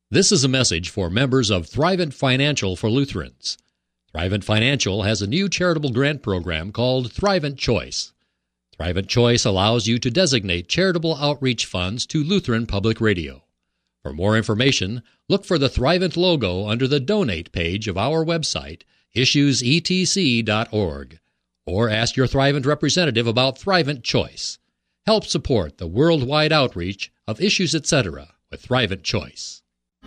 This is a message for members of Thrivent Financial for Lutherans. Thrivent Financial has a new charitable grant program called Thrivent Choice. Thrivent Choice allows you to designate charitable outreach funds to Lutheran Public Radio. For more information, look for the Thrivent logo under the Donate page of our website, issuesetc.org, or ask your Thrivent representative about Thrivent Choice. Help support the worldwide outreach of Issues Etc. with Thrivent Choice.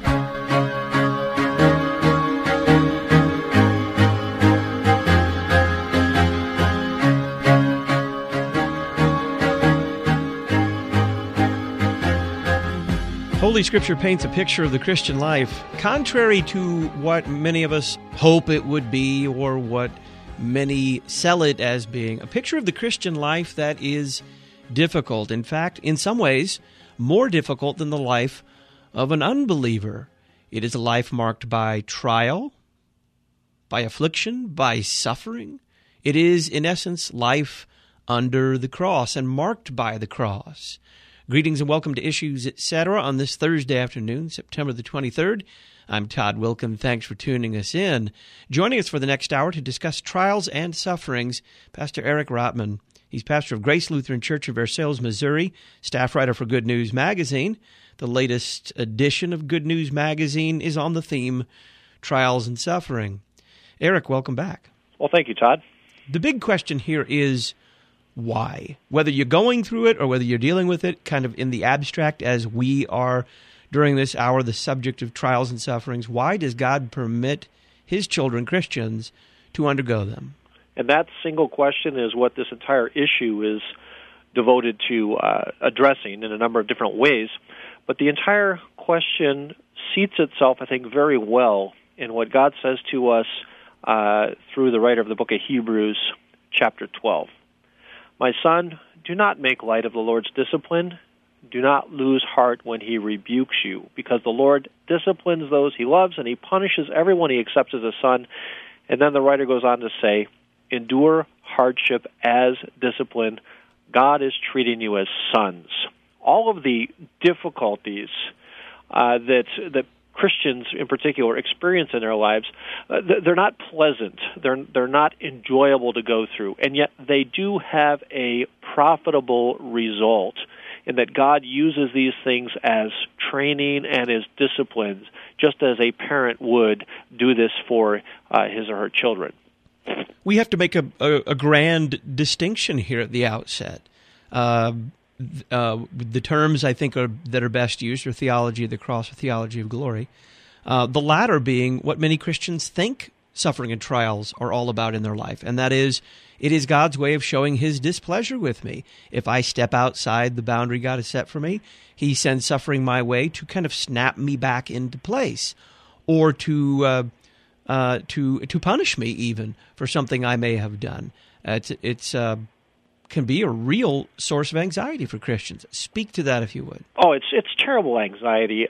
Holy Scripture paints a picture of the Christian life contrary to what many of us hope it would be or what many sell it as being. A picture of the Christian life that is difficult. In fact, in some ways, more difficult than the life of an unbeliever. It is a life marked by trial, by affliction, by suffering. It is, in essence, life under the cross and marked by the cross. Greetings and welcome to Issues Etc. on this Thursday afternoon, September the 23rd. I'm Todd Wilkin. Thanks for tuning us in. Joining us for the next hour to discuss trials and sufferings, Pastor Eric Rotman. He's pastor of Grace Lutheran Church of Versailles, Missouri, staff writer for Good News Magazine. The latest edition of Good News Magazine is on the theme, Trials and Suffering. Eric, welcome back. Well, thank you, Todd. The big question here is why? Whether you're going through it or whether you're dealing with it kind of in the abstract as we are during this hour, the subject of trials and sufferings, why does God permit His children, Christians, to undergo them? And that single question is what this entire issue is devoted to addressing in a number of different ways. But the entire question seats itself, I think, very well in what God says to us through the writer of the book of Hebrews, chapter 12. My son, do not make light of the Lord's discipline. Do not lose heart when He rebukes you, because the Lord disciplines those He loves, and He punishes everyone He accepts as a son. And then the writer goes on to say, endure hardship as discipline. God is treating you as sons. All of the difficulties that Christians in particular experience in their lives, they're not pleasant. They're not enjoyable to go through, and yet they do have a profitable result in that God uses these things as training and as disciplines, just as a parent would do this for his or her children. We have to make a grand distinction here at the outset. The terms I think that are best used are theology of the cross or theology of glory. The latter being what many Christians think suffering and trials are all about in their life, and that is, it is God's way of showing His displeasure with me. If I step outside the boundary God has set for me, He sends suffering my way to kind of snap me back into place, or to punish me even for something I may have done. It's can be a real source of anxiety for Christians. Speak to that if you would. Oh, it's terrible anxiety.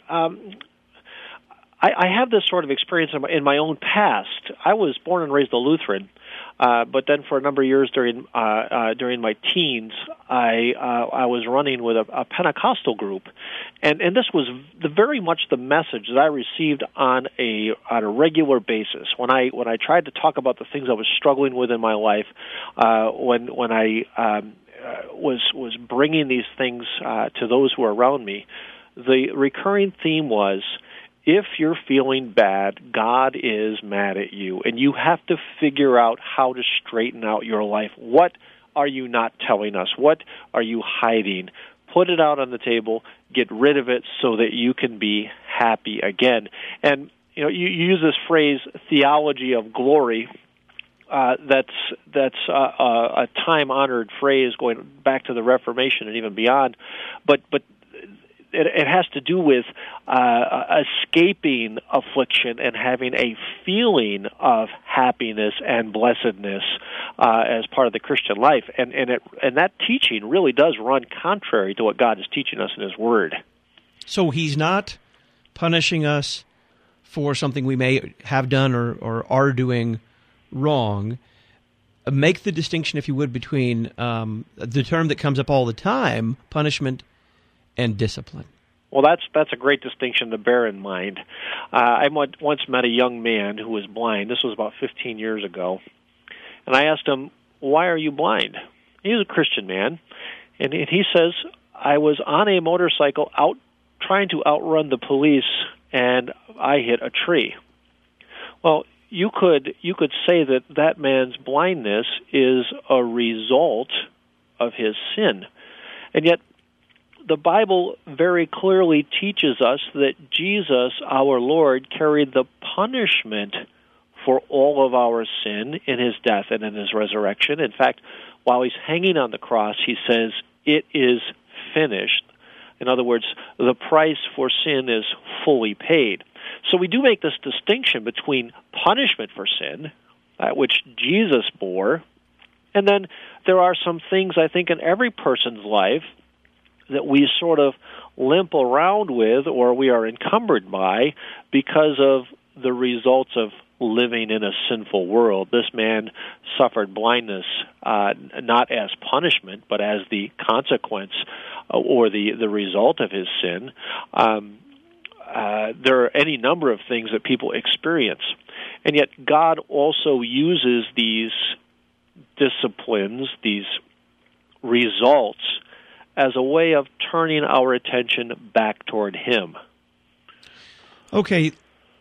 I have this sort of experience in my own past. I was born and raised a Lutheran, but then for a number of years during my teens, I was running with a Pentecostal group, and this was very much the message that I received on a regular basis. When I tried to talk about the things I was struggling with in my life, when I was bringing these things to those who are around me, the recurring theme was, if you're feeling bad, God is mad at you, and you have to figure out how to straighten out your life. What are you not telling us? What are you hiding? Put it out on the table, get rid of it so that you can be happy again. And you use this phrase, theology of glory. That's a time-honored phrase going back to the Reformation and even beyond, but it has to do with escaping affliction and having a feeling of happiness and blessedness as part of the Christian life. And that teaching really does run contrary to what God is teaching us in His Word. So He's not punishing us for something we may have done or are doing wrong. Make the distinction, if you would, between the term that comes up all the time, punishment and discipline. Well, that's a great distinction to bear in mind. I once met a young man who was blind. This was about 15 years ago. And I asked him, "Why are you blind?" He was a Christian man. And he says, "I was on a motorcycle trying to outrun the police, and I hit a tree." Well, you could say that man's blindness is a result of his sin. And yet, the Bible very clearly teaches us that Jesus, our Lord, carried the punishment for all of our sin in his death and in his resurrection. In fact, while he's hanging on the cross, he says, "It is finished." In other words, the price for sin is fully paid. So we do make this distinction between punishment for sin, which Jesus bore, and then there are some things, I think, in every person's life that we sort of limp around with or we are encumbered by because of the results of living in a sinful world. This man suffered blindness not as punishment, but as the consequence or the result of his sin. There are any number of things that people experience. And yet God also uses these disciplines, these results, as a way of turning our attention back toward him. Okay.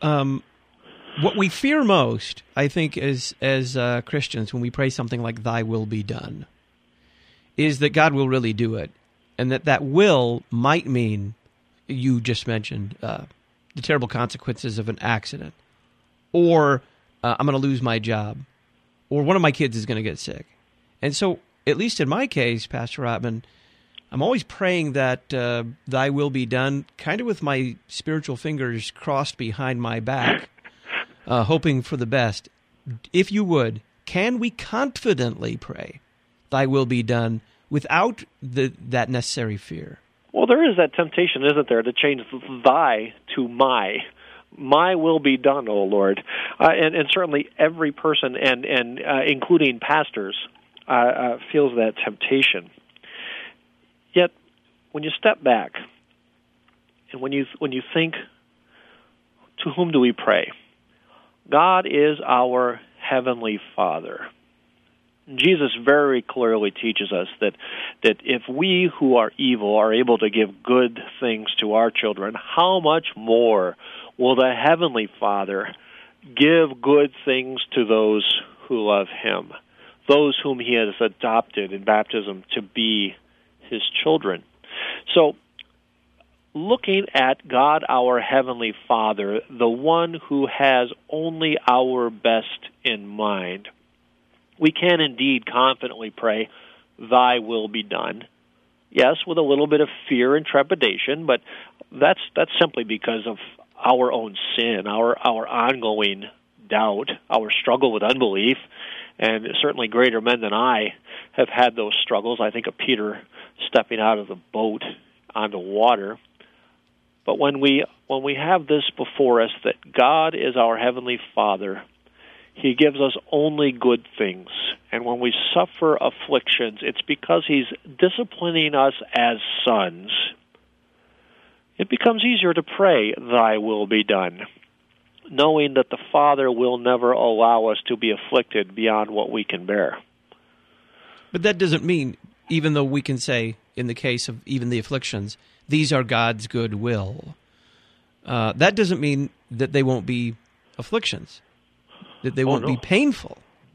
What we fear most, I think, as Christians, when we pray something like "Thy will be done," is that God will really do it, and that will might mean, you just mentioned, the terrible consequences of an accident, or I'm going to lose my job, or one of my kids is going to get sick. And so, at least in my case, Pastor Rotman, I'm always praying that Thy will be done, kind of with my spiritual fingers crossed behind my back, hoping for the best. If you would, can we confidently pray, "Thy will be done," without that necessary fear? Well, there is that temptation, isn't there, to change "thy" to "my." My will be done, O Lord. And certainly every person, and including pastors, feels that temptation. Yet, when you step back, and when you think, to whom do we pray? God is our Heavenly Father. Jesus very clearly teaches us that if we who are evil are able to give good things to our children, how much more will the Heavenly Father give good things to those who love him, those whom he has adopted in baptism to be his children? So, looking at God, our Heavenly Father, the one who has only our best in mind, we can indeed confidently pray, "Thy will be done." Yes, with a little bit of fear and trepidation, but that's simply because of our own sin, our ongoing doubt, our struggle with unbelief, and certainly greater men than I have had those struggles. I think of Peter stepping out of the boat onto water. But when we have this before us, that God is our Heavenly Father, he gives us only good things. And when we suffer afflictions, it's because he's disciplining us as sons. It becomes easier to pray, "Thy will be done," knowing that the Father will never allow us to be afflicted beyond what we can bear. But that doesn't mean, even though we can say, in the case of even the afflictions, these are God's good will, that doesn't mean that they won't be afflictions, that they won't be painful.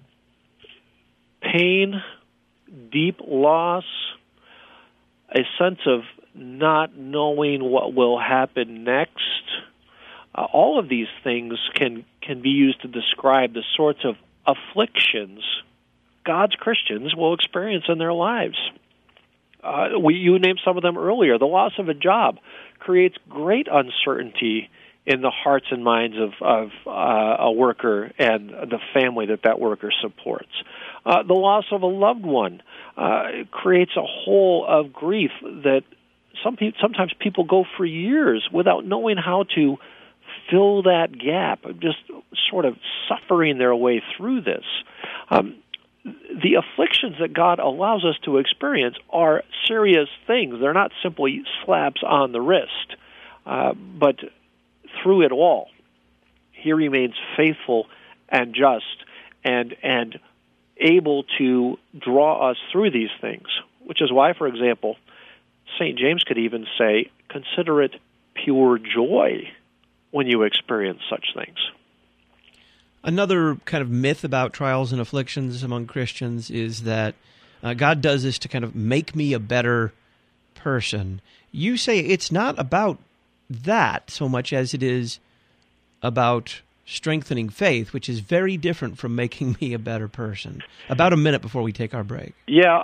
Pain, deep loss, a sense of not knowing what will happen next, all of these things can be used to describe the sorts of afflictions God's Christians will experience in their lives. You named some of them earlier. The loss of a job creates great uncertainty in the hearts and minds of a worker and the family that worker supports. The loss of a loved one creates a hole of grief that sometimes people go for years without knowing how to fill that gap, just sort of suffering their way through this. The afflictions that God allows us to experience are serious things. They're not simply slaps on the wrist. But through it all, he remains faithful and just and able to draw us through these things, which is why, for example, St. James could even say, consider it pure joy when you experience such things. Another kind of myth about trials and afflictions among Christians is that God does this to kind of make me a better person. You say it's not about that so much as it is about strengthening faith, which is very different from making me a better person. About a minute before we take our break. Yeah,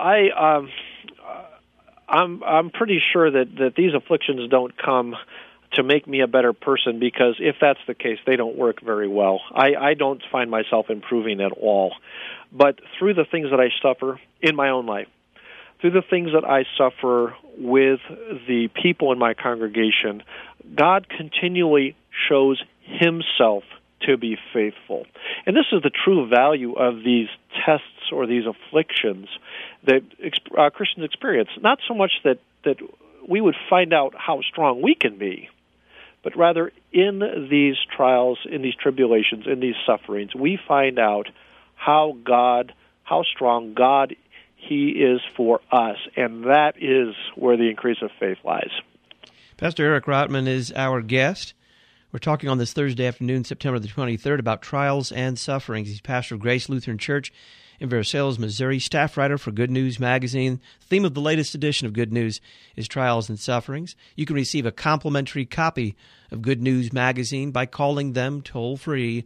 I'm pretty sure that these afflictions don't come to make me a better person, because if that's the case, they don't work very well. I don't find myself improving at all. But through the things that I suffer in my own life, through the things that I suffer with the people in my congregation, God continually shows himself to be faithful. And this is the true value of these tests or these afflictions that Christians experience. Not so much that we would find out how strong we can be, but rather in these trials, in these tribulations, in these sufferings, we find out how strong God he is for us, and that is where the increase of faith lies. Pastor Eric Rotman is our guest. We're talking on this Thursday afternoon, September the 23rd, about trials and sufferings. He's pastor of Grace Lutheran Church in Versailles, Missouri, staff writer for Good News Magazine. The theme of the latest edition of Good News is trials and sufferings. You can receive a complimentary copy of Good News Magazine by calling them toll-free,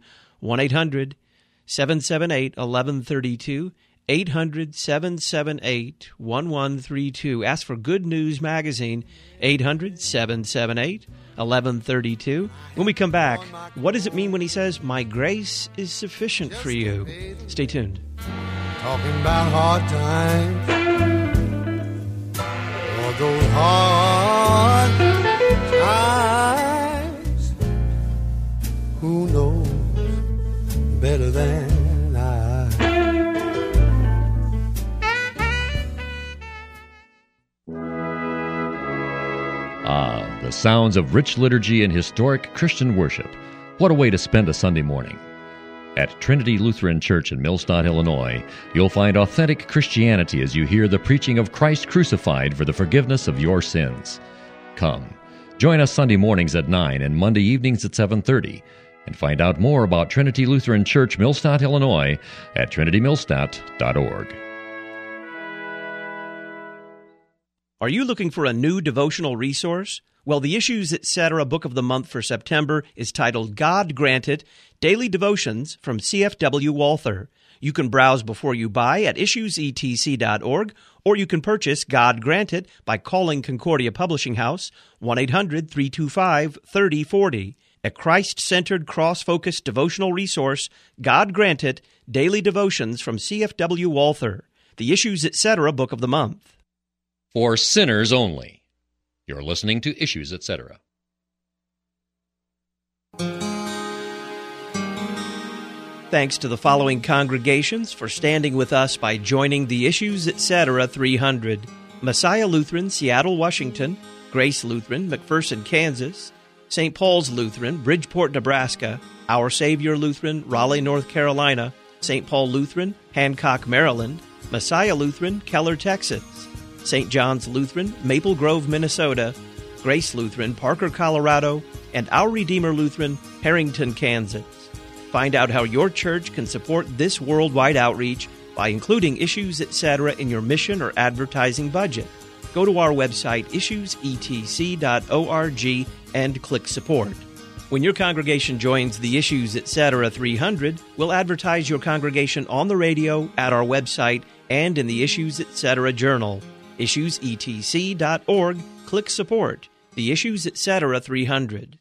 1-800-778-1132, 800-778-1132. Ask for Good News Magazine, 800-778-1132. When we come back, what does it mean when he says, "My grace is sufficient for you"? Stay tuned. Talking about hard times, all those hard times, who knows better than I? The sounds of rich liturgy and historic Christian worship. What a way to spend a Sunday morning. At Trinity Lutheran Church in Millstadt, Illinois, you'll find authentic Christianity as you hear the preaching of Christ crucified for the forgiveness of your sins. Come, join us Sunday mornings at 9 and Monday evenings at 7:30, and find out more about Trinity Lutheran Church, Millstadt, Illinois at trinitymillstadt.org. Are you looking for a new devotional resource? Well, the Issues Etc. Book of the Month for September is titled God Granted, Daily Devotions from C.F.W. Walther. You can browse before you buy at issuesetc.org, or you can purchase God Granted by calling Concordia Publishing House, 1-800-325-3040. A Christ-centered, cross-focused devotional resource, God Granted, Daily Devotions from C.F.W. Walther. The Issues Etc. Book of the Month. For sinners only. You're listening to Issues Etc. Thanks to the following congregations for standing with us by joining the Issues Etc. 300. Messiah Lutheran, Seattle, Washington; Grace Lutheran, McPherson, Kansas; St. Paul's Lutheran, Bridgeport, Nebraska; Our Savior Lutheran, Raleigh, North Carolina; St. Paul Lutheran, Hancock, Maryland; Messiah Lutheran, Keller, Texas; St. John's Lutheran, Maple Grove, Minnesota; Grace Lutheran, Parker, Colorado; and Our Redeemer Lutheran, Harrington, Kansas. Find out how your church can support this worldwide outreach by including Issues Etc. in your mission or advertising budget. Go to our website, issuesetc.org, and click Support. When your congregation joins the Issues Etc. 300, we'll advertise your congregation on the radio, at our website, and in the Issues Etc. Journal. issuesetc.org, click Support. The Issues Etc. 300.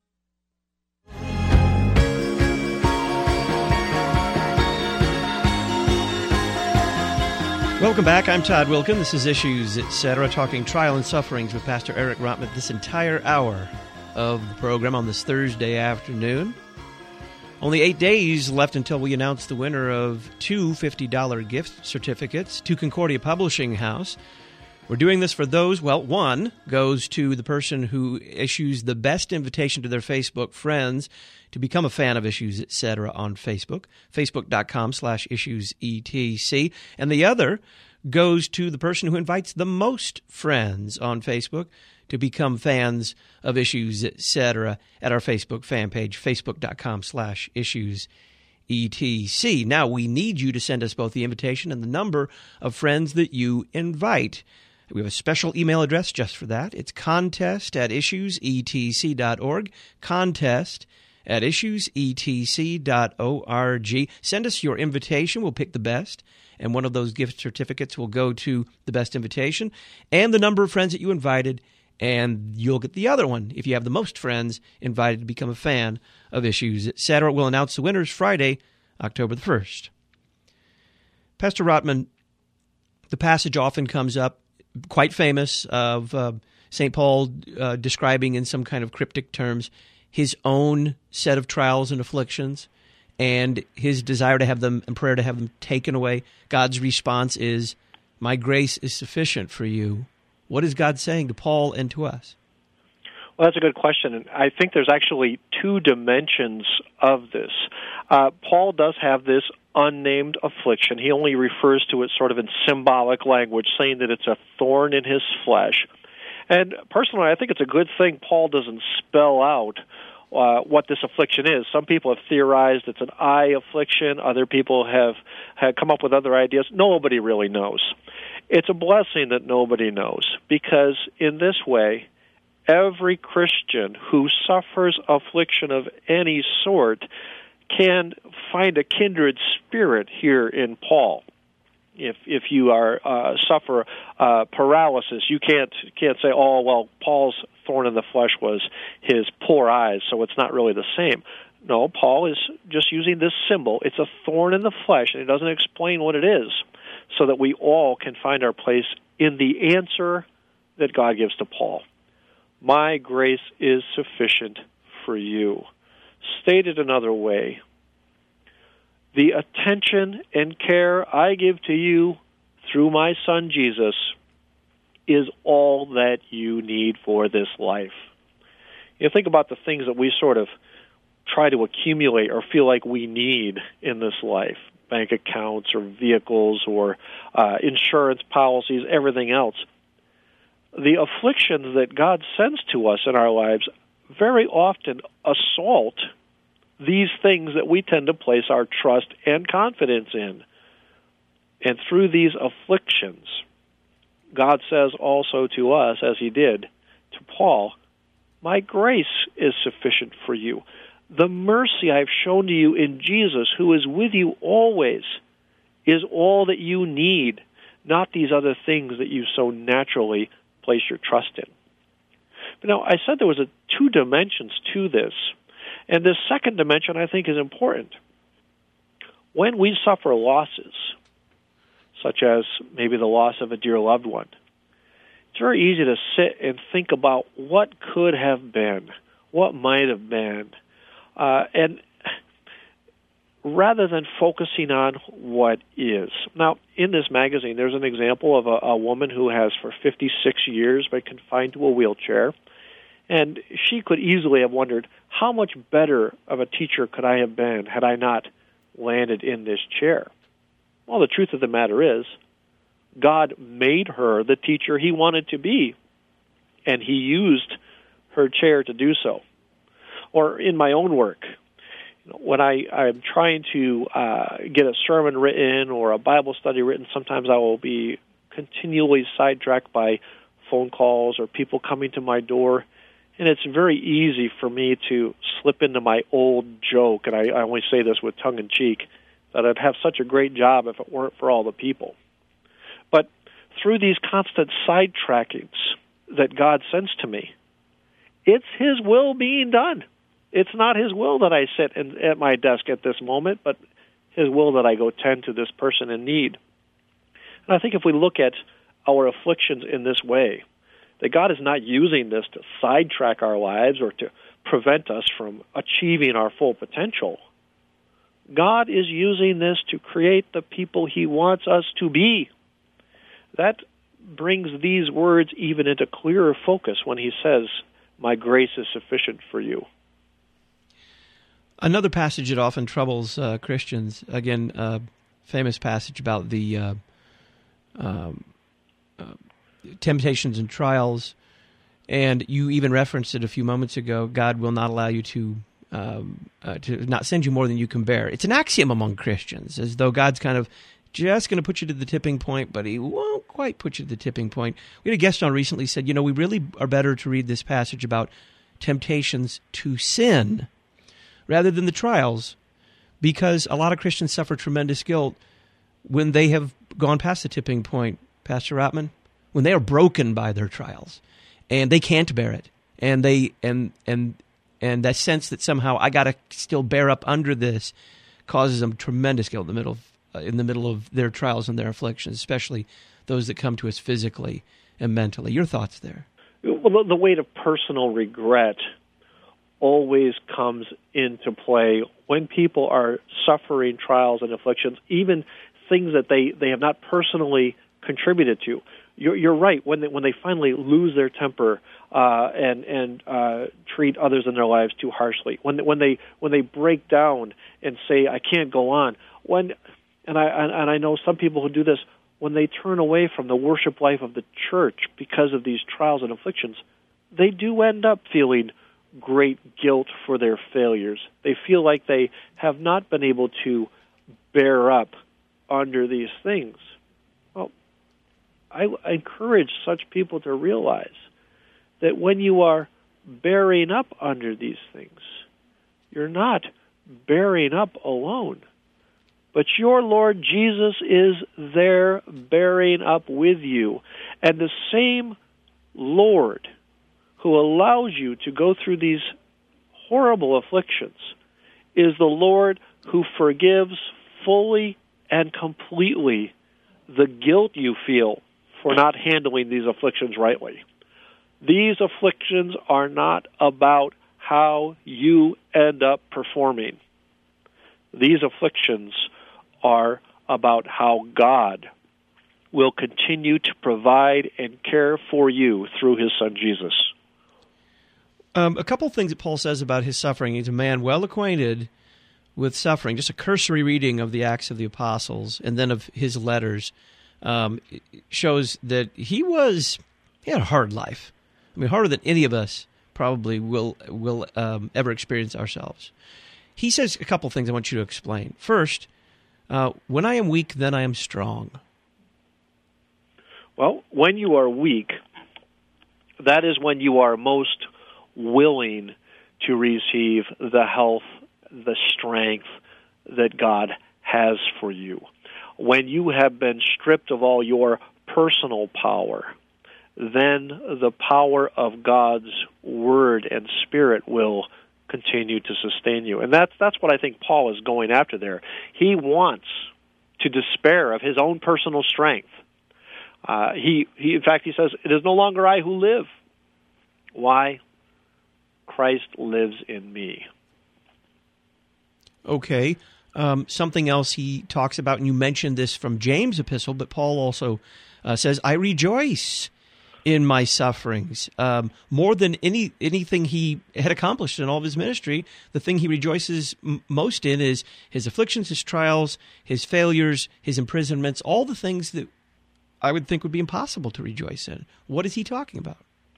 Welcome back. I'm Todd Wilkin. This is Issues Etc., talking trial and sufferings with Pastor Eric Rotman this entire hour of the program on this Thursday afternoon. Only 8 days left until we announce the winner of two $50 gift certificates to Concordia Publishing House. We're doing this for those, well, one goes to the person who issues the best invitation to their Facebook friends to become a fan of Issues, Etc. on Facebook, facebook.com/issuesetc. And the other goes to the person who invites the most friends on Facebook to become fans of Issues, Etc. at our Facebook fan page, facebook.com/issuesetc. Now, we need you to send us both the invitation and the number of friends that you invite. We have a special email address just for that. It's contest@issuesetc.org, contest@issuesetc.org. Send us your invitation. We'll pick the best, and one of those gift certificates will go to the best invitation, and the number of friends that you invited, and you'll get the other one if you have the most friends invited to become a fan of Issues, Etc. We'll announce the winners Friday, October the 1st. Pastor Rotman, the passage often comes up, quite famous, of St. Paul describing in some kind of cryptic terms his own set of trials and afflictions and his desire to have them and prayer to have them taken away. God's response is, "My grace is sufficient for you." What is God saying to Paul and to us? Well, that's a good question, and I think there's actually two dimensions of this. Paul does have this unnamed affliction. He only refers to it sort of in symbolic language, saying that it's a thorn in his flesh. And personally, I think it's a good thing Paul doesn't spell out what this affliction is. Some people have theorized it's an eye affliction. Other people have come up with other ideas. Nobody really knows. It's a blessing that nobody knows, because in this way, every Christian who suffers affliction of any sort can find a kindred spirit here in Paul. If you suffer paralysis, you can't say, "Oh, well, Paul's thorn in the flesh was his poor eyes, so it's not really the same." No, Paul is just using this symbol. It's a thorn in the flesh, and he doesn't explain what it is, so that we all can find our place in the answer that God gives to Paul. My grace is sufficient for you. Stated another way, the attention and care I give to you through my Son Jesus is all that you need for this life. You think about the things that we sort of try to accumulate or feel like we need in this life, bank accounts or vehicles or insurance policies, everything else. The afflictions that God sends to us in our lives very often assault these things that we tend to place our trust and confidence in. And through these afflictions, God says also to us, as he did to Paul, my grace is sufficient for you. The mercy I've shown to you in Jesus, who is with you always, is all that you need, not these other things that you so naturally place your trust in. But now, I said there was two dimensions to this, and this second dimension I think is important. When we suffer losses, such as maybe the loss of a dear loved one, it's very easy to sit and think about what could have been, what might have been, and rather than focusing on what is. Now, in this magazine, there's an example of a woman who has for 56 years been confined to a wheelchair, and she could easily have wondered, how much better of a teacher could I have been had I not landed in this chair? Well, the truth of the matter is, God made her the teacher he wanted to be, and he used her chair to do so. Or in my own work, when I'm trying to get a sermon written or a Bible study written, sometimes I will be continually sidetracked by phone calls or people coming to my door, and it's very easy for me to slip into my old joke, and I only say this with tongue-in-cheek, that I'd have such a great job if it weren't for all the people. But through these constant sidetrackings that God sends to me, it's his will being done. It's not his will that I sit at my desk at this moment, but his will that I go tend to this person in need. And I think if we look at our afflictions in this way, that God is not using this to sidetrack our lives or to prevent us from achieving our full potential. God is using this to create the people he wants us to be. That brings these words even into clearer focus when he says, "My grace is sufficient for you." Another passage that often troubles Christians, again, famous passage about the temptations and trials, and you even referenced it a few moments ago. God will not allow you to not send you more than you can bear. It's an axiom among Christians, as though God's kind of just going to put you to the tipping point, but he won't quite put you to the tipping point. We had a guest on recently said, we really are better to read this passage about temptations to sin rather than the trials, because a lot of Christians suffer tremendous guilt when they have gone past the tipping point, Pastor Rotman, when they are broken by their trials and they can't bear it, and they and that sense that somehow I got to still bear up under this causes them tremendous guilt in the middle of their trials and their afflictions, especially those that come to us physically and mentally. Your thoughts there? Well, the weight of personal regret always comes into play when people are suffering trials and afflictions, even things that they have not personally contributed to. You're right. When they finally lose their temper and treat others in their lives too harshly, when they break down and say, "I can't go on," and I know some people who do this, when they turn away from the worship life of the church because of these trials and afflictions, they do end up feeling great guilt for their failures. They feel like they have not been able to bear up under these things. Well, I encourage such people to realize that when you are bearing up under these things, you're not bearing up alone, but your Lord Jesus is there bearing up with you. And the same Lord who allows you to go through these horrible afflictions is the Lord who forgives fully and completely the guilt you feel for not handling these afflictions rightly. These afflictions are not about how you end up performing. These afflictions are about how God will continue to provide and care for you through his Son Jesus. A couple of things that Paul says about his suffering. He's a man well acquainted with suffering. Just a cursory reading of the Acts of the Apostles and then of his letters shows that he had a hard life. I mean, harder than any of us probably will ever experience ourselves. He says a couple of things I want you to explain. First, when I am weak, then I am strong. Well, when you are weak, that is when you are most willing to receive the health, the strength that God has for you. When you have been stripped of all your personal power, then the power of God's Word and Spirit will continue to sustain you. And that's what I think Paul is going after there. He wants to despair of his own personal strength. In fact, he says, "It is no longer I who live." Why? Christ lives in me. Okay. Something else he talks about, and you mentioned this from James' epistle, but Paul also says, "I rejoice in my sufferings." More than anything he had accomplished in all of his ministry, the thing he rejoices most in is his afflictions, his trials, his failures, his imprisonments, all the things that I would think would be impossible to rejoice in. What is he talking about?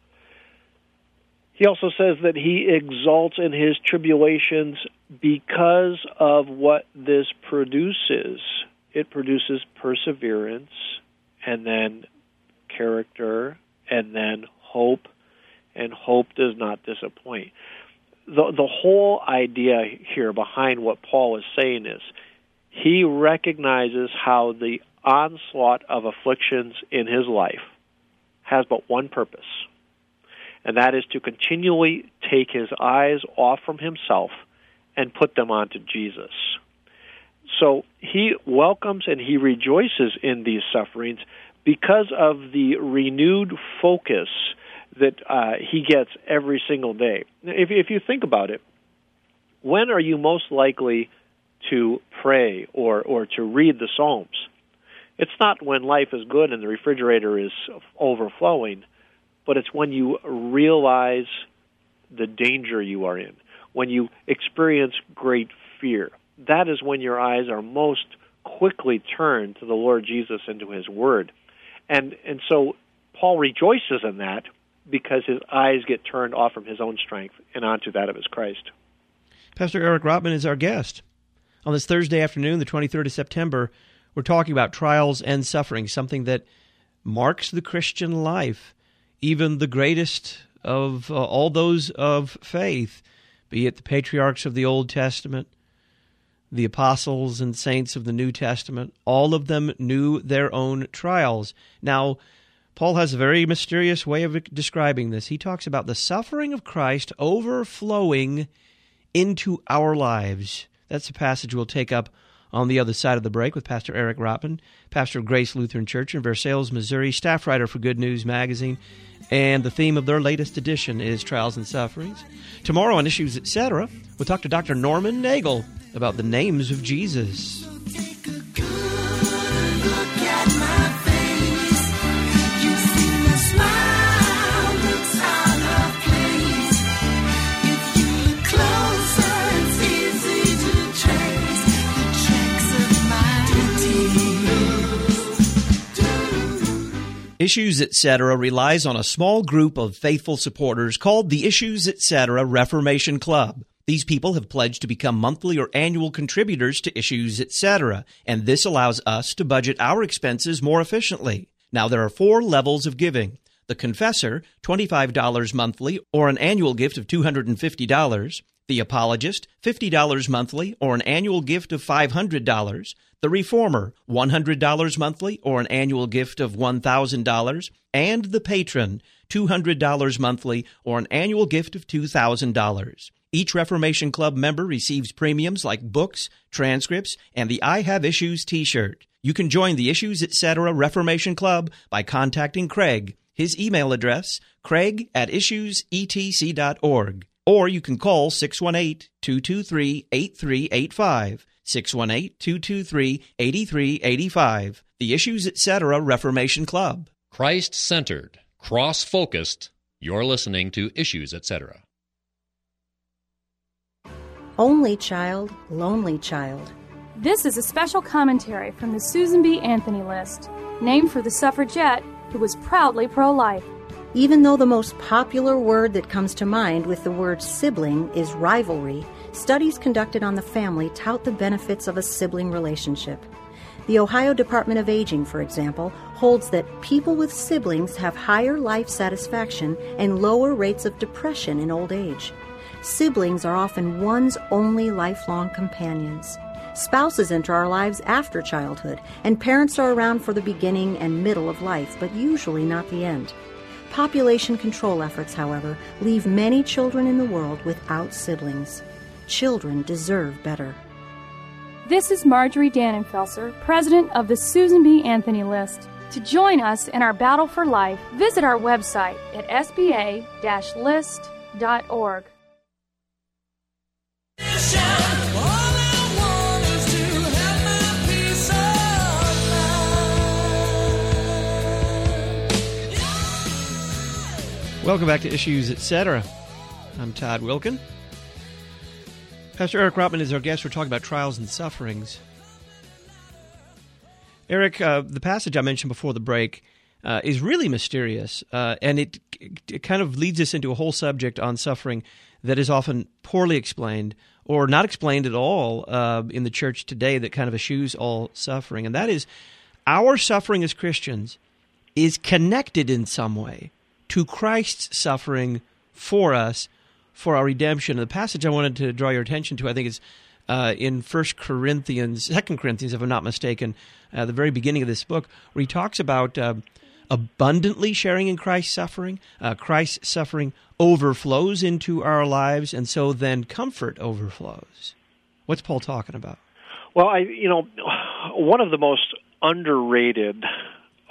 He also says that he exalts in his tribulations because of what this produces. It produces perseverance, and then character, and then hope, and hope does not disappoint. The whole idea here behind what Paul is saying is he recognizes how the onslaught of afflictions in his life has but one purpose, and that is to continually take his eyes off from himself and put them onto Jesus. So he welcomes and he rejoices in these sufferings because of the renewed focus that he gets every single day. If you think about it, when are you most likely to pray or to read the Psalms? It's not when life is good and the refrigerator is overflowing, but it's when you realize the danger you are in, when you experience great fear. That is when your eyes are most quickly turned to the Lord Jesus and to His Word. And so Paul rejoices in that because his eyes get turned off from his own strength and onto that of his Christ. Pastor Eric Rotman is our guest. On this Thursday afternoon, the 23rd of September, we're talking about trials and suffering, something that marks the Christian life, even the greatest of all those of faith, be it the patriarchs of the Old Testament, the apostles and saints of the New Testament. All of them knew their own trials. Now, Paul has a very mysterious way of describing this. He talks about the suffering of Christ overflowing into our lives. That's a passage we'll take up on the other side of the break with Pastor Eric Rotman, pastor of Grace Lutheran Church in Versailles, Missouri, staff writer for Good News Magazine, and the theme of their latest edition is Trials and Sufferings. Tomorrow on Issues, Etc., we'll talk to Dr. Norman Nagel about the names of Jesus. Take a good look at my face. You see my smile looks out of place. If you look closer, it's easy to trace the tracks of my tears. Issues, Etc. relies on a small group of faithful supporters called the Issues, Etc. Reformation Club. These people have pledged to become monthly or annual contributors to Issues, Etc., and this allows us to budget our expenses more efficiently. Now, there are 4 levels of giving. The Confessor, $25 monthly or an annual gift of $250. The Apologist, $50 monthly or an annual gift of $500. The Reformer, $100 monthly or an annual gift of $1,000. And the Patron, $200 monthly or an annual gift of $2,000. Each Reformation Club member receives premiums like books, transcripts, and the I Have Issues t-shirt. You can join the Issues, Etc. Reformation Club by contacting Craig. His email address, craig@issuesetc.org. Or you can call 618-223-8385, 618-223-8385. The Issues, Etc. Reformation Club. Christ-centered, cross-focused. You're listening to Issues, Etc. Only Child, Lonely Child. This is a special commentary from the Susan B. Anthony List, named for the suffragette who was proudly pro-life. Even though the most popular word that comes to mind with the word sibling is rivalry, studies conducted on the family tout the benefits of a sibling relationship. The Ohio Department of Aging, for example, holds that people with siblings have higher life satisfaction and lower rates of depression in old age. Siblings are often one's only lifelong companions. Spouses enter our lives after childhood, and parents are around for the beginning and middle of life, but usually not the end. Population control efforts, however, leave many children in the world without siblings. Children deserve better. This is Marjorie Dannenfelser, president of the Susan B. Anthony List. To join us in our battle for life, visit our website at sba-list.org. Welcome back to Issues, Etc. I'm Todd Wilkin. Pastor Eric Rotman is our guest. We're talking about trials and sufferings. Eric, the passage I mentioned before the break is really mysterious, and it kind of leads us into a whole subject on suffering that is often poorly explained or not explained at all in the church today that kind of eschews all suffering. And that is, our suffering as Christians is connected in some way to Christ's suffering for us, for our redemption. And the passage I wanted to draw your attention to, I think, is in 2 Corinthians, if I'm not mistaken, the very beginning of this book, where he talks about abundantly sharing in Christ's suffering. Christ's suffering overflows into our lives, and so then comfort overflows. What's Paul talking about? Well, one of the most underrated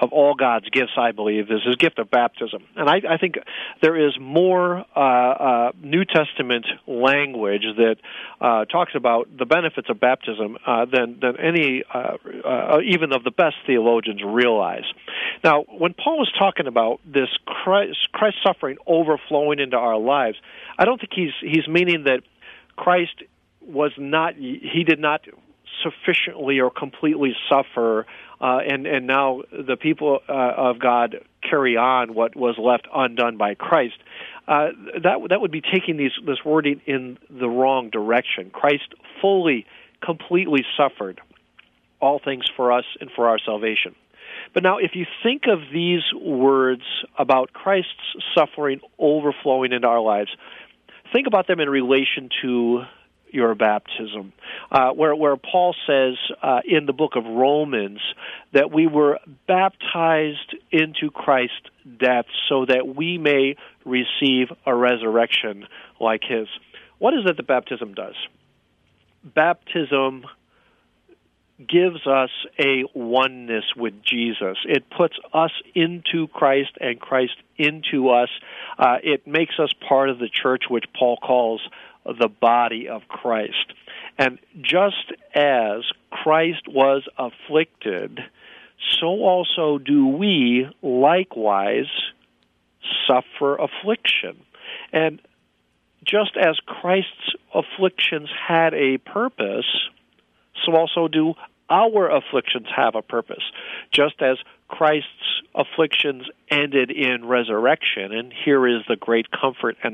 of all God's gifts, I believe, is his gift of baptism. And I think there is more New Testament language that talks about the benefits of baptism than any, even of the best theologians realize. Now, when Paul is talking about this Christ suffering overflowing into our lives, I don't think he's meaning that Christ he did not sufficiently or completely suffer, and now the people of God carry on what was left undone by Christ. That would be taking this wording in the wrong direction. Christ fully, completely suffered all things for us and for our salvation. But now, if you think of these words about Christ's suffering overflowing into our lives, think about them in relation to your baptism, where Paul says in the book of Romans that we were baptized into Christ's death so that we may receive a resurrection like his. What is it that baptism does? Baptism gives us a oneness with Jesus. It puts us into Christ and Christ into us. It makes us part of the church, which Paul calls the body of Christ. And just as Christ was afflicted, so also do we likewise suffer affliction. And just as Christ's afflictions had a purpose, so also do our afflictions have a purpose. Just as Christ's afflictions ended in resurrection, and here is the great comfort and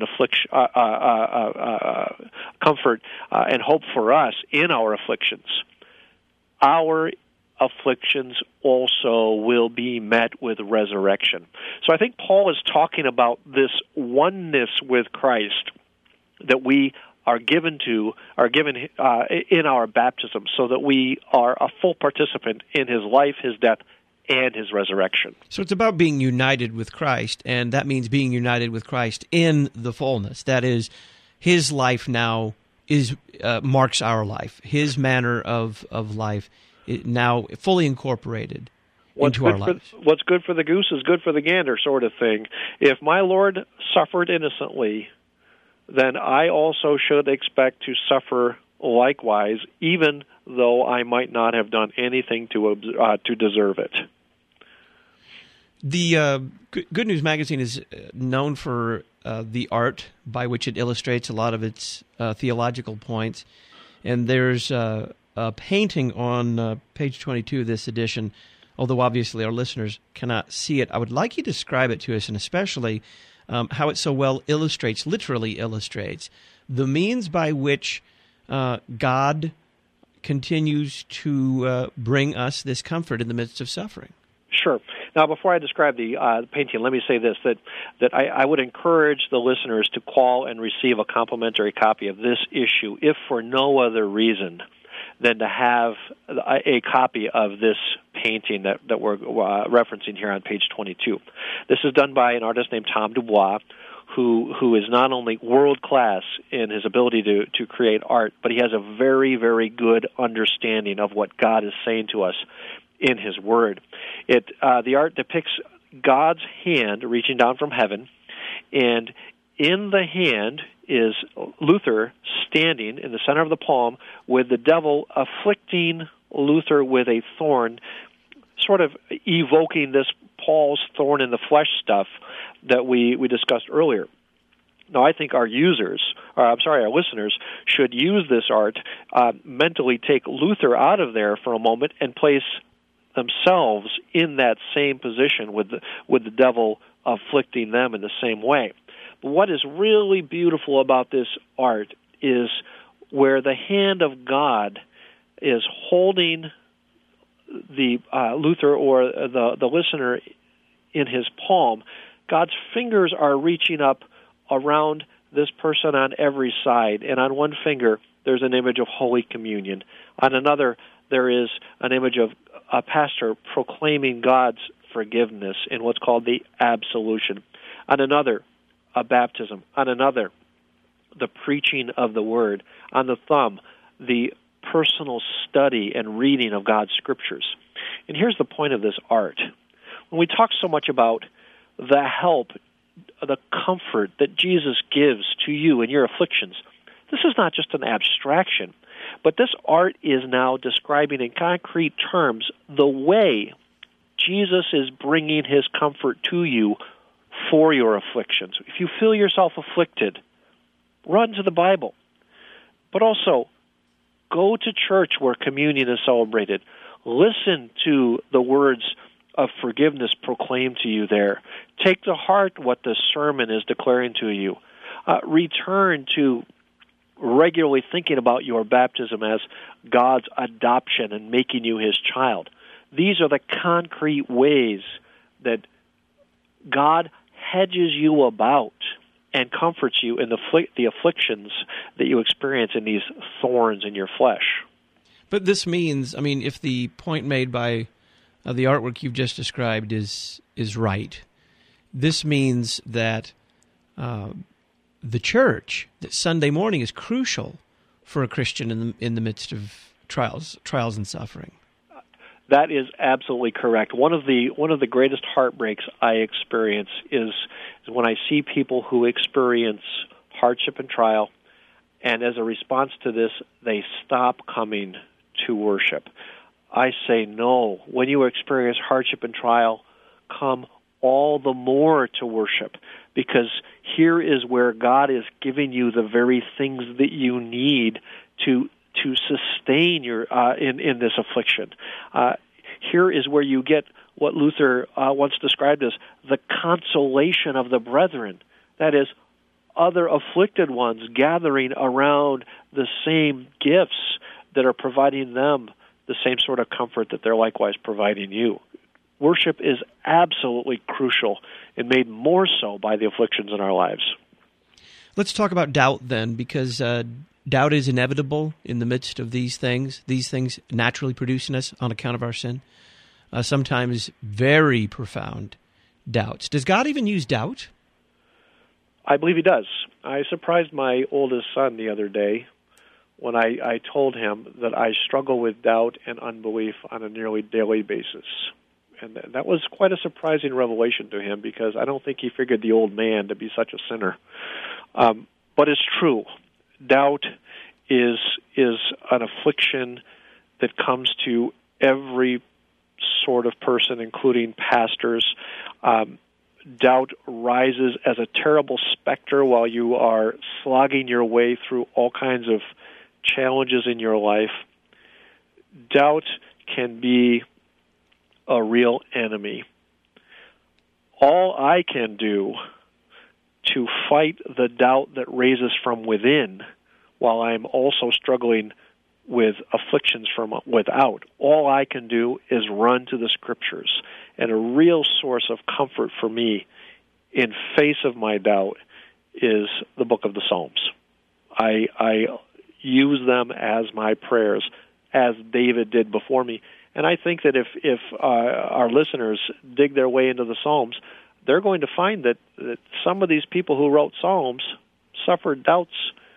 comfort and hope for us in our afflictions. Our afflictions also will be met with resurrection. So I think Paul is talking about this oneness with Christ that we are given in our baptism, so that we are a full participant in his life, his death, and his resurrection. So it's about being united with Christ, and that means being united with Christ in the fullness. That is, his life now marks our life. His manner of life is now fully incorporated into our lives. What's good for the goose is good for the gander, sort of thing. If my Lord suffered innocently, then I also should expect to suffer likewise, even though I might not have done anything to deserve it. The Good News Magazine is known for the art by which it illustrates a lot of its theological points, and there's a painting on page 22 of this edition, although obviously our listeners cannot see it. I would like you to describe it to us, and especially how it so well literally illustrates, the means by which God continues to bring us this comfort in the midst of suffering. Sure. Now, before I describe the painting, let me say this, that I would encourage the listeners to call and receive a complimentary copy of this issue, if for no other reason than to have a copy of this painting that we're referencing here on page 22. This is done by an artist named Tom Dubois, who is not only world-class in his ability to create art, but he has a very, very good understanding of what God is saying to us in his Word. The art depicts God's hand reaching down from heaven, and in the hand is Luther standing in the center of the palm with the devil afflicting Luther with a thorn, sort of evoking this Paul's thorn in the flesh stuff that we discussed earlier. Now, I think our listeners should use this art, mentally take Luther out of there for a moment and place themselves in that same position with the devil afflicting them in the same way. But what is really beautiful about this art is where the hand of God is holding the Luther or the listener in his palm. God's fingers are reaching up around this person on every side, and on one finger there's an image of Holy Communion. On another, there is an image of a pastor proclaiming God's forgiveness in what's called the absolution. On another, a baptism. On another, the preaching of the Word. On the thumb, the personal study and reading of God's Scriptures. And here's the point of this art. when we talk so much about the help, the comfort that Jesus gives to you in your afflictions, this is not just an abstraction, but this art is now describing in concrete terms the way Jesus is bringing his comfort to you for your afflictions. If you feel yourself afflicted, run to the Bible. But also, go to church where communion is celebrated. Listen to the words of forgiveness proclaimed to you there. Take to heart what the sermon is declaring to you. Return to regularly thinking about your baptism as God's adoption and making you his child. These are the concrete ways that God hedges you about and comforts you in the afflictions that you experience in these thorns in your flesh. But this means, I mean, if the point made by the artwork you've just described is right, this means that the church, that Sunday morning is crucial for a Christian in the midst of trials and suffering. That is absolutely correct. One of the greatest heartbreaks I experience is when I see people who experience hardship and trial, and as a response to this, they stop coming to worship. I say no. When you experience hardship and trial, come all the more to worship, because here is where God is giving you the very things that you need to sustain your in this affliction. Here is where you get what Luther once described as the consolation of the brethren. That is, other afflicted ones gathering around the same gifts that are providing them the same sort of comfort that they're likewise providing you. Worship is absolutely crucial and made more so by the afflictions in our lives. Let's talk about doubt then, because doubt is inevitable in the midst of these things naturally produce in us on account of our sin, sometimes very profound doubts. Does God even use doubt? I believe he does. I surprised my oldest son the other day when I told him that I struggle with doubt and unbelief on a nearly daily basis. And that was quite a surprising revelation to him, because I don't think he figured the old man to be such a sinner. But it's true. Doubt is an affliction that comes to every sort of person, including pastors. Doubt rises as a terrible specter while you are slogging your way through all kinds of challenges in your life. Doubt can be a real enemy. All I can do to fight the doubt that raises from within, while I'm also struggling with afflictions from without, all I can do is run to the Scriptures. And a real source of comfort for me in face of my doubt is the book of the Psalms. I use them as my prayers, as David did before me. And I think that if our listeners dig their way into the Psalms, they're going to find that some of these people who wrote Psalms suffered doubts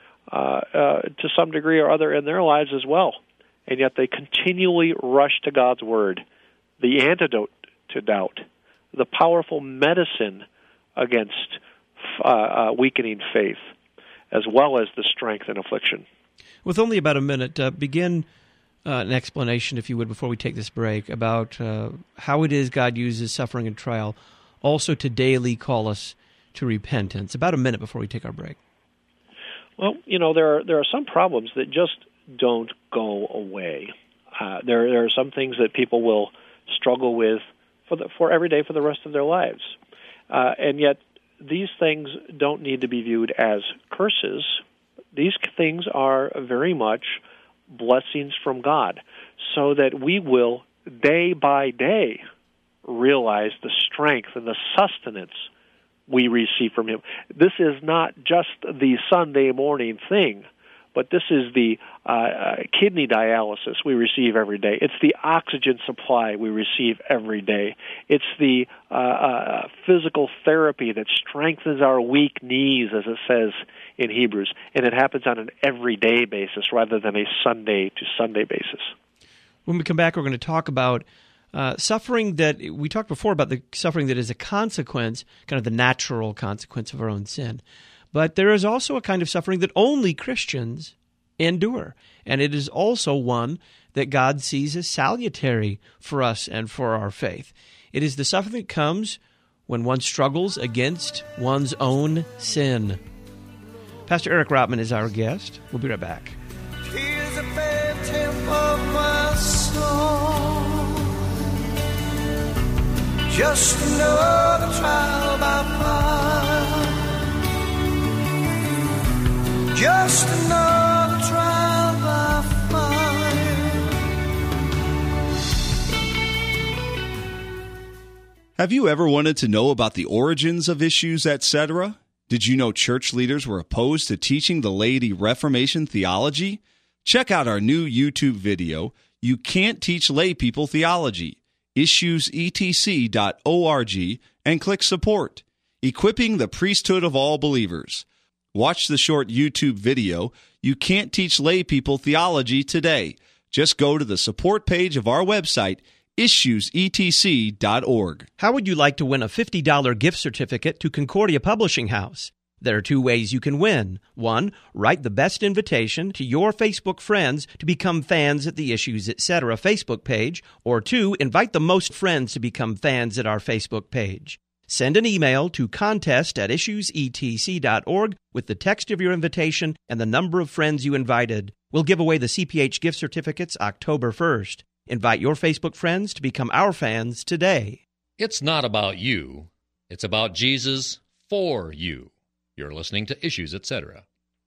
to some degree or other in their lives as well. And yet they continually rush to God's Word, the antidote to doubt, the powerful medicine against weakening faith, as well as the strength in affliction. With only about a minute, begin an explanation, if you would, before we take this break, about how it is God uses suffering and trial also to daily call us to repentance. About a minute before we take our break. Well, there are some problems that just don't go away. There are some things that people will struggle with for every day for the rest of their lives. And yet these things don't need to be viewed as curses. These things are very much blessings from God, so that we will day by day realize the strength and the sustenance we receive from Him. This is not just the Sunday morning thing, but this is the kidney dialysis we receive every day. It's the oxygen supply we receive every day. It's the physical therapy that strengthens our weak knees, as it says in Hebrews. And it happens on an everyday basis rather than a Sunday-to-Sunday basis. When we come back, we're going to talk about suffering that we talked before about the suffering that is a consequence, kind of the natural consequence of our own sin. But there is also a kind of suffering that only Christians endure. And it is also one that God sees as salutary for us and for our faith. It is the suffering that comes when one struggles against one's own sin. Pastor Eric Rotman is our guest. We'll be right back. Here's a fair tale of my soul. Just another trial by fire. Just another trial by fire. Have you ever wanted to know about the origins of issues, etc.? Did you know church leaders were opposed to teaching the laity Reformation theology? Check out our new YouTube video, You Can't Teach Lay People Theology, issuesetc.org, and click Support, Equipping the Priesthood of All Believers. Watch the short YouTube video, You Can't Teach Lay People Theology, today. Just go to the support page of our website, issuesetc.org. How would you like to win a $50 gift certificate to Concordia Publishing House? There are two ways you can win. One, write the best invitation to your Facebook friends to become fans at the Issues Etc. Facebook page. Or two, invite the most friends to become fans at our Facebook page. Send an email to contest@issuesetc.org with the text of your invitation and the number of friends you invited. We'll give away the CPH gift certificates October 1st. Invite your Facebook friends to become our fans today. It's not about you. It's about Jesus for you. You're listening to Issues, Etc.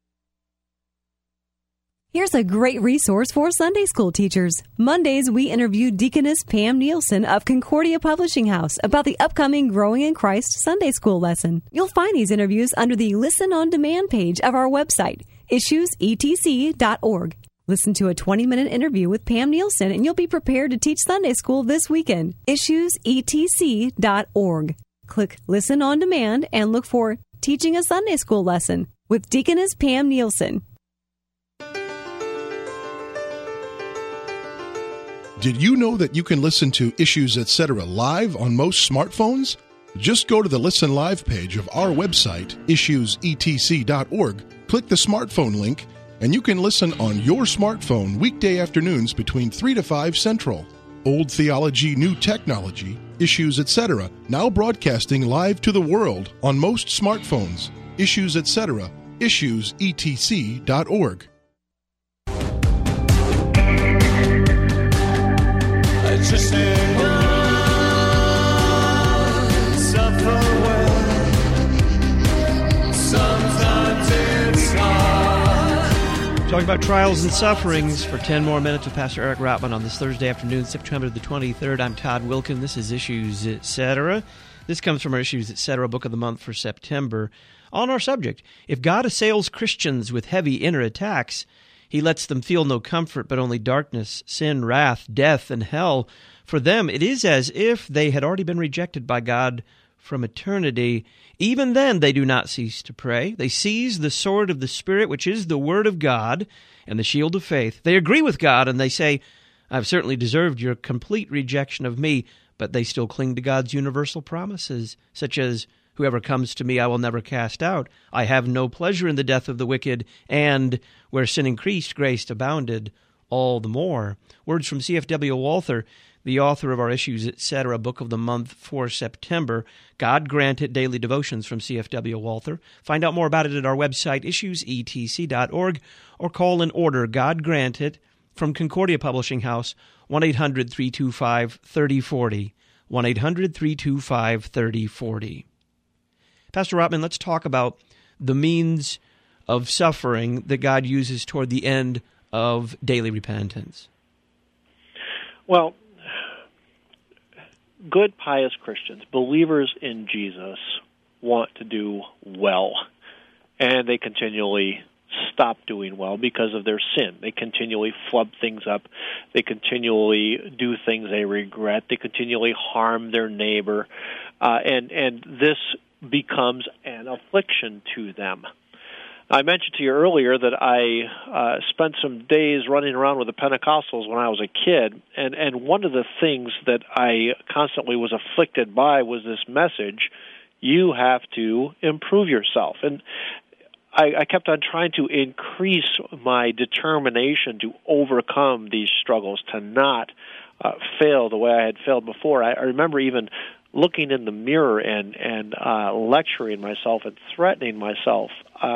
Here's a great resource for Sunday school teachers. Mondays, we interview Deaconess Pam Nielsen of Concordia Publishing House about the upcoming Growing in Christ Sunday school lesson. You'll find these interviews under the Listen on Demand page of our website, issuesetc.org. Listen to a 20-minute interview with Pam Nielsen, and you'll be prepared to teach Sunday school this weekend. issuesetc.org. Click Listen on Demand and look for Teaching a Sunday School Lesson with Deaconess Pam Nielsen. Did you know that you can listen to Issues Etc. live on most smartphones? Just go to the Listen Live page of our website, issuesetc.org, click the smartphone link, and you can listen on your smartphone weekday afternoons between 3 to 5 Central. Old theology, new technology, Issues Etc. now broadcasting live to the world on most smartphones. Issues Etc. issuesetc.org. Just suffer well. Sometimes it's hard. Talking about trials and sufferings for 10 more minutes with Pastor Eric Rotman on this Thursday afternoon, September the 23rd. I'm Todd Wilkin. This is Issues Etc. This comes from our Issues Etc. book of the month for September. On our subject, if God assails Christians with heavy inner attacks, He lets them feel no comfort but only darkness, sin, wrath, death, and hell. For them, it is as if they had already been rejected by God from eternity. Even then, they do not cease to pray. They seize the sword of the Spirit, which is the Word of God, and the shield of faith. They agree with God, and they say, I've certainly deserved your complete rejection of me, but they still cling to God's universal promises, such as, whoever comes to me I will never cast out. I have no pleasure in the death of the wicked, and where sin increased, grace abounded all the more. Words from C.F.W. Walther, the author of our Issues Etc. book of the month for September. God Grant It Daily Devotions from C.F.W. Walther. Find out more about it at our website, issuesetc.org, or call and order God Grant It from Concordia Publishing House, 1-800-325-3040, 1-800-325-3040. Pastor Rotman, let's talk about the means of suffering that God uses toward the end of daily repentance. Well, good, pious Christians, believers in Jesus, want to do well, and they continually stop doing well because of their sin. They continually flub things up. They continually do things they regret. They continually harm their neighbor, and this becomes an affliction to them. I mentioned to you earlier that I spent some days running around with the Pentecostals when I was a kid, and one of the things that I constantly was afflicted by was this message, you have to improve yourself. And I kept on trying to increase my determination to overcome these struggles, to not fail the way I had failed before. I remember even looking in the mirror and lecturing myself and threatening myself.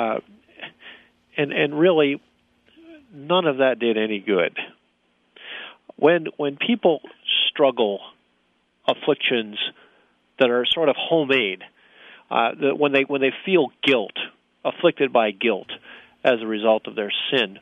And really, none of that did any good. When people struggle afflictions that are sort of homemade, when they feel guilt, afflicted by guilt as a result of their sin,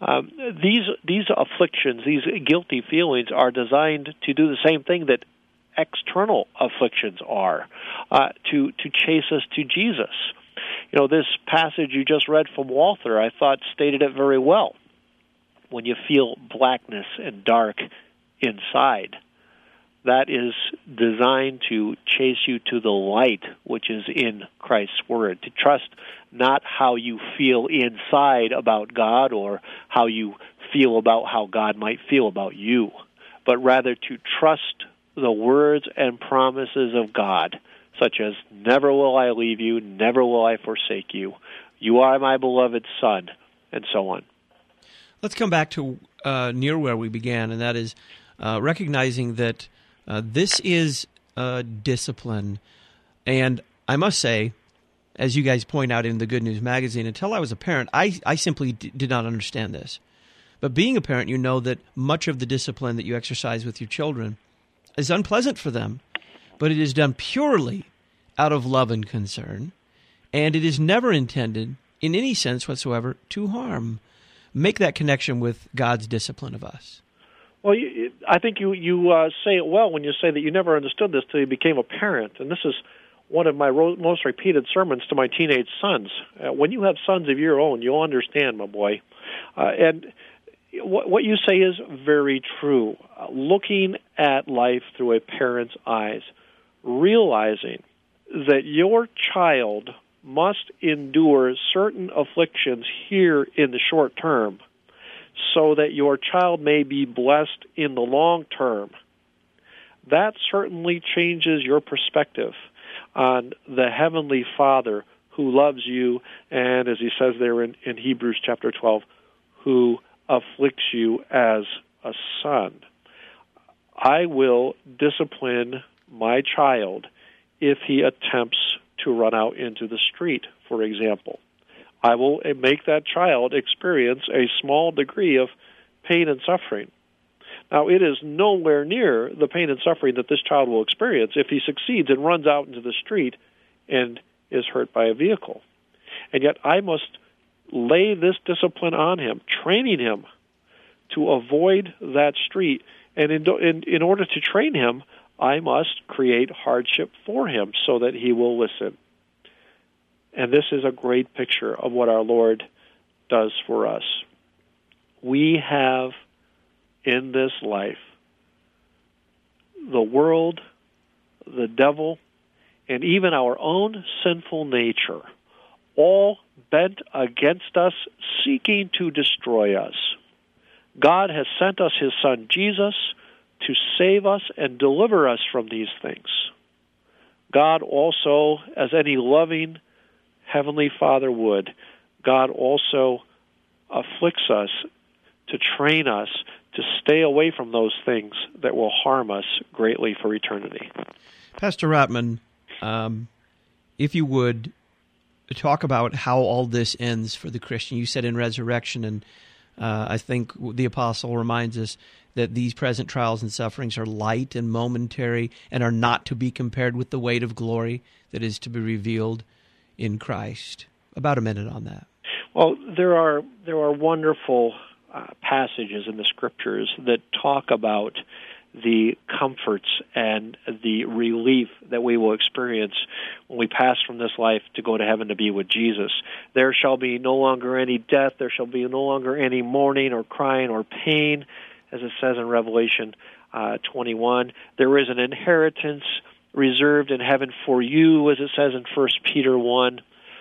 these afflictions, these guilty feelings, are designed to do the same thing that external afflictions are, to chase us to Jesus. You know, this passage you just read from Walther, I thought stated it very well. When you feel blackness and dark inside, that is designed to chase you to the light, which is in Christ's Word, to trust not how you feel inside about God or how you feel about how God might feel about you, but rather to trust the words and promises of God, such as, never will I leave you, never will I forsake you, you are my beloved Son, and so on. Let's come back to near where we began, and that is recognizing that this is discipline. And I must say, as you guys point out in the Good News Magazine, until I was a parent, I simply did not understand this. But being a parent, you know that much of the discipline that you exercise with your children is unpleasant for them, but it is done purely out of love and concern, and it is never intended, in any sense whatsoever, to harm. Make that connection with God's discipline of us. Well, I think you say it well when you say that you never understood this till you became a parent, and this is one of my most repeated sermons to my teenage sons. When you have sons of your own, you'll understand, my boy. And what you say is very true. Looking at life through a parent's eyes, realizing that your child must endure certain afflictions here in the short term so that your child may be blessed in the long term, that certainly changes your perspective on the Heavenly Father who loves you, and as he says there in Hebrews chapter 12, who afflicts you as a son. I will discipline my child if he attempts to run out into the street, for example. I will make that child experience a small degree of pain and suffering. Now, it is nowhere near the pain and suffering that this child will experience if he succeeds and runs out into the street and is hurt by a vehicle. And yet I must lay this discipline on him, training him to avoid that street. And in order to train him, I must create hardship for him so that he will listen. And this is a great picture of what our Lord does for us. We have in this life the world, the devil, and even our own sinful nature, all bent against us, seeking to destroy us. God has sent us his Son, Jesus, to save us and deliver us from these things. God also, as any loving Heavenly Father would, God also afflicts us to train us to stay away from those things that will harm us greatly for eternity. Pastor Rotman, if you would, talk about how all this ends for the Christian. You said in resurrection, and I think the apostle reminds us that these present trials and sufferings are light and momentary and are not to be compared with the weight of glory that is to be revealed in Christ. About a minute on that. Well, there are wonderful passages in the Scriptures that talk about the comforts and the relief that we will experience when we pass from this life to go to heaven to be with Jesus. There shall be no longer any death, there shall be no longer any mourning or crying or pain, as it says in Revelation 21. There is an inheritance reserved in heaven for you, as it says in 1 Peter 1.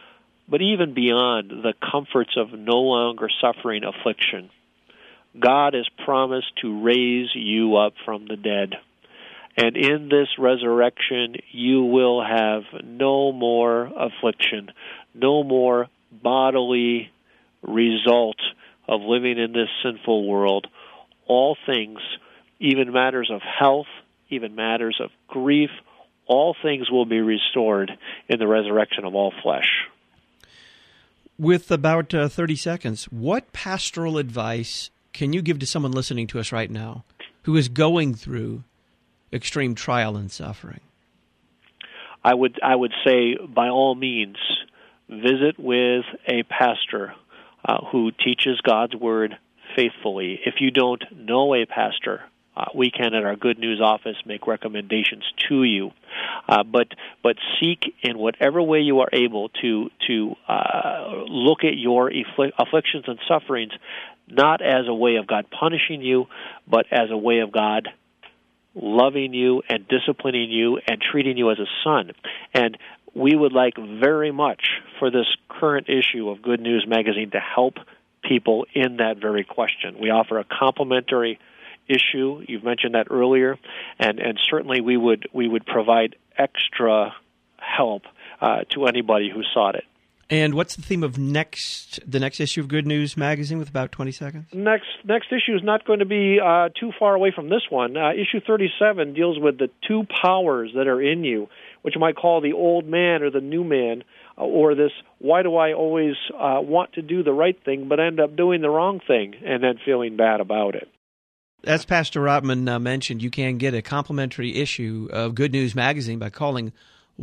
but even beyond the comforts of no longer suffering affliction, God has promised to raise you up from the dead. And in this resurrection, you will have no more affliction, no more bodily result of living in this sinful world. All things, even matters of health, even matters of grief, all things will be restored in the resurrection of all flesh. With about 30 seconds, what pastoral advice can you give to someone listening to us right now who is going through extreme trial and suffering? I would say, by all means, visit with a pastor who teaches God's Word faithfully. If you don't know a pastor, we can at our Good News office make recommendations to you. But seek in whatever way you are able to look at your afflictions and sufferings not as a way of God punishing you, but as a way of God loving you and disciplining you and treating you as a son. And we would like very much for this current issue of Good News Magazine to help people in that very question. We offer a complimentary issue. You've mentioned that earlier, and certainly we would provide extra help to anybody who sought it. And what's the theme of the next issue of Good News Magazine with about 20 seconds? Next issue is not going to be too far away from this one. Issue 37 deals with the two powers that are in you, which you might call the old man or the new man, or this, why do I always want to do the right thing but end up doing the wrong thing and then feeling bad about it? As Pastor Rotman mentioned, you can get a complimentary issue of Good News Magazine by calling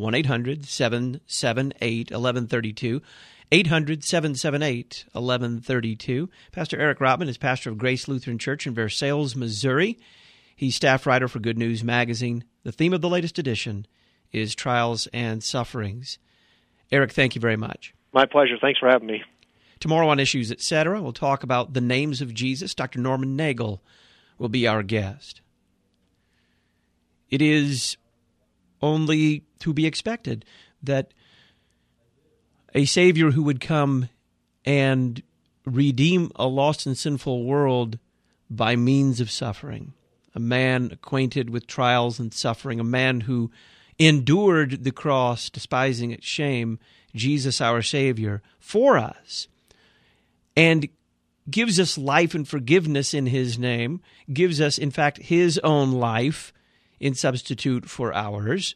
1-800-778-1132, 800-778-1132. Pastor Eric Rotman is pastor of Grace Lutheran Church in Versailles, Missouri. He's staff writer for Good News Magazine. The theme of the latest edition is Trials and Sufferings. Eric, thank you very much. My pleasure. Thanks for having me. Tomorrow on Issues, Etc., we'll talk about the names of Jesus. Dr. Norman Nagel will be our guest. It is only to be expected that a Savior who would come and redeem a lost and sinful world by means of suffering, a man acquainted with trials and suffering, a man who endured the cross, despising its shame, Jesus our Savior, for us, and gives us life and forgiveness in His name, gives us, in fact, His own life in substitute for ours.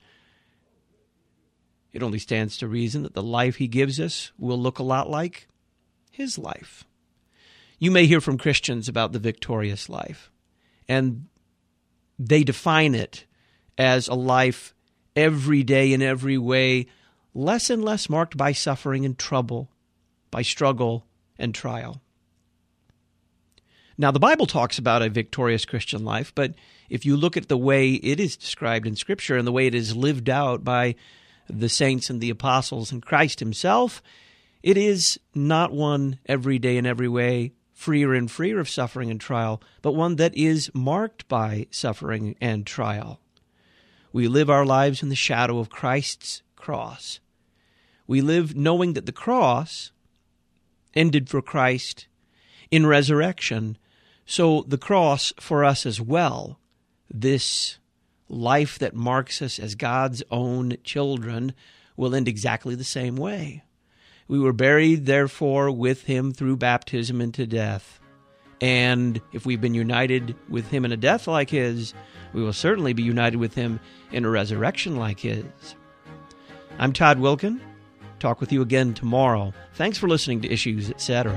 It only stands to reason that the life He gives us will look a lot like His life. You may hear from Christians about the victorious life, and they define it as a life every day in every way, less and less marked by suffering and trouble, by struggle and trial. Now, the Bible talks about a victorious Christian life, but if you look at the way it is described in Scripture and the way it is lived out by the saints and the apostles and Christ Himself, it is not one every day in every way freer and freer of suffering and trial, but one that is marked by suffering and trial. We live our lives in the shadow of Christ's cross. We live knowing that the cross ended for Christ in resurrection, so the cross for us as well, this life that marks us as God's own children, will end exactly the same way. We were buried, therefore, with Him through baptism into death. And if we've been united with Him in a death like His, we will certainly be united with Him in a resurrection like His. I'm Todd Wilkin. Talk with you again tomorrow. Thanks for listening to Issues, Etc.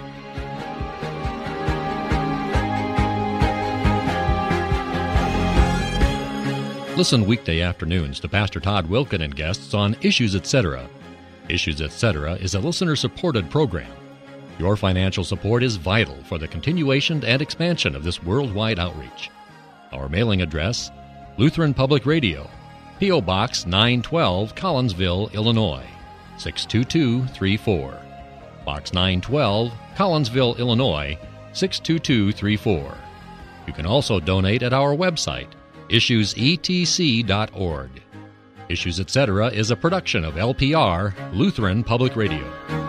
Listen weekday afternoons to Pastor Todd Wilkin and guests on Issues, Etc. Issues, Etc. is a listener-supported program. Your financial support is vital for the continuation and expansion of this worldwide outreach. Our mailing address, Lutheran Public Radio, P.O. Box 912, Collinsville, Illinois, 62234. Box 912, Collinsville, Illinois, 62234. You can also donate at our website, issuesetc.org. Issues Etc. is a production of LPR, Lutheran Public Radio.